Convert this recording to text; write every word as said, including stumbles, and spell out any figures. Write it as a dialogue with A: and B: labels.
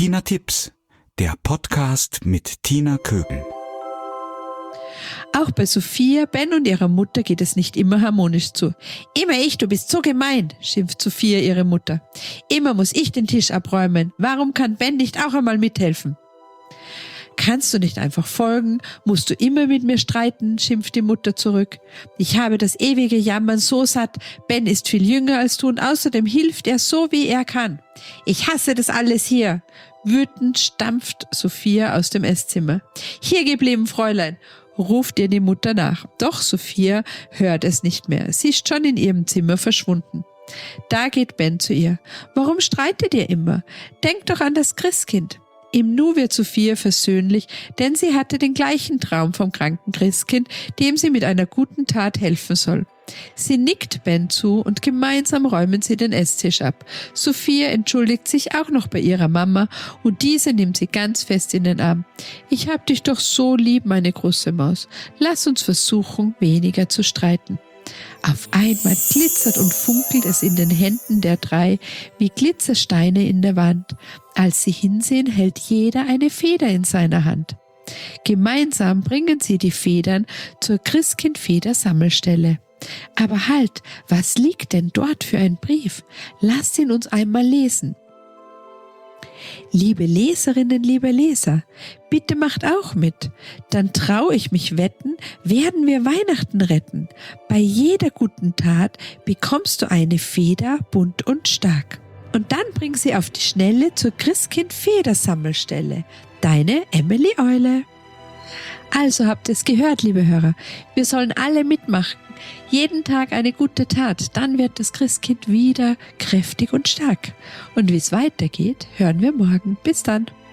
A: Tina Tipps, der Podcast mit Tina Kögel.
B: Auch bei Sophia, Ben und ihrer Mutter geht es nicht immer harmonisch zu. Immer ich, du bist so gemein, schimpft Sophia ihre Mutter. Immer muss ich den Tisch abräumen. Warum kann Ben nicht auch einmal mithelfen? Kannst du nicht einfach folgen? Musst du immer mit mir streiten? Schimpft die Mutter zurück. Ich habe das ewige Jammern so satt. Ben ist viel jünger als du und außerdem hilft er so, wie er kann. Ich hasse das alles hier. Wütend stampft Sophia aus dem Esszimmer. Hier geblieben, Fräulein, ruft ihr die Mutter nach. Doch Sophia hört es nicht mehr. Sie ist schon in ihrem Zimmer verschwunden. Da geht Ben zu ihr. Warum streitet ihr immer? Denkt doch an das Christkind. Im Nu wird Sophia versöhnlich, denn sie hatte den gleichen Traum vom kranken Christkind, dem sie mit einer guten Tat helfen soll. Sie nickt Ben zu und gemeinsam räumen sie den Esstisch ab. Sophia entschuldigt sich auch noch bei ihrer Mama und diese nimmt sie ganz fest in den Arm. Ich hab dich doch so lieb, meine große Maus. Lass uns versuchen, weniger zu streiten. Auf einmal glitzert und funkelt es in den Händen der drei wie Glitzersteine in der Wand. Als sie hinsehen, hält jeder eine Feder in seiner Hand. Gemeinsam bringen sie die Federn zur Christkind-Feder-Sammelstelle. Aber halt, was liegt denn dort für ein Brief? Lasst ihn uns einmal lesen. Liebe Leserinnen, liebe Leser, bitte macht auch mit. Dann trau ich mich wetten, werden wir Weihnachten retten. Bei jeder guten Tat bekommst du eine Feder, bunt und stark. Und dann bring sie auf die Schnelle zur Christkind-Federsammelstelle. Deine Emily Eule. Also habt ihr es gehört, liebe Hörer. Wir sollen alle mitmachen. Jeden Tag eine gute Tat, dann wird das Christkind wieder kräftig und stark. Und wie es weitergeht, hören wir morgen. Bis dann.